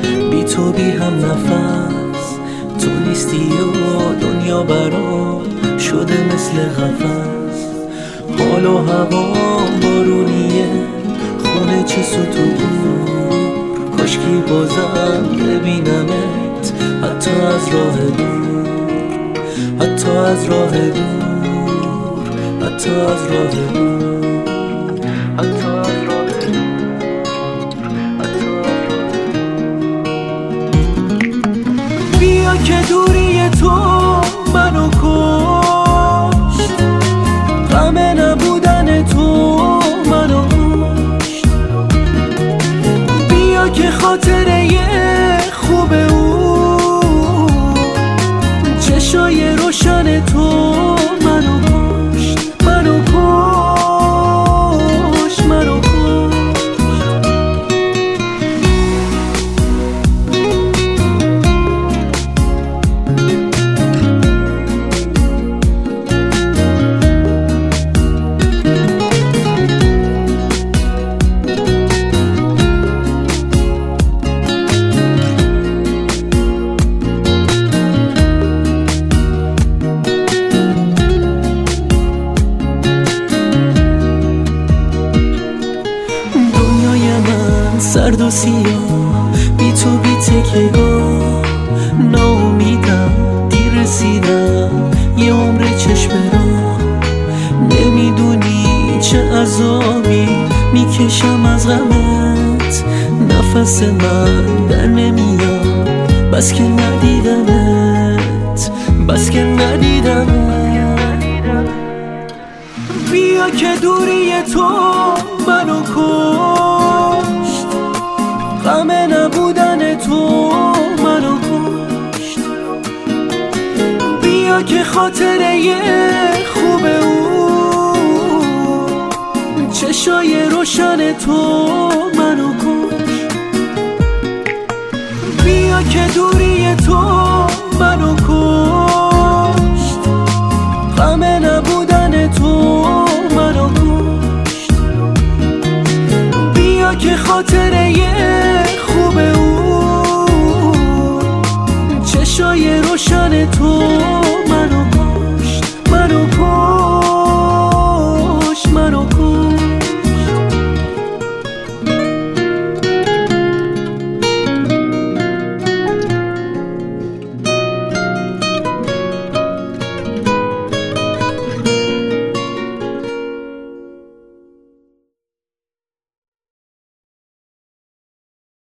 بی تو بی هم نفس، تو نیستی و دنیا برام شده مثل قفس. حال و هوام بارونیه، خونه چه ستوه، کاشکی بازم ببینمت حتی از راه دور، حتی از راه دور، حتی از راه دور، حتی از راه دور، حتی از راه دور. بیا که دوری تو منو کشت، غم نبودن تو منو کشت. بیا که خاطره خوب او، چشای روشن تو منو کشت، منو کشت، منو کشت. سرد و سیاه، بی تو بی تکیگاه، ناامیدم دیر رسیدم یه عمر چشم راه. نمیدونی چه عذابی میکشم از غمت، نفس من در نمیاد بس که ندیدمت، بس که ندیدمت. بیا که دوری تو منو کشت، غم نبودن تو منو کشت. بیا که خاطره خوب او، چشای روشن تو منو کشت. بیا که دوری تو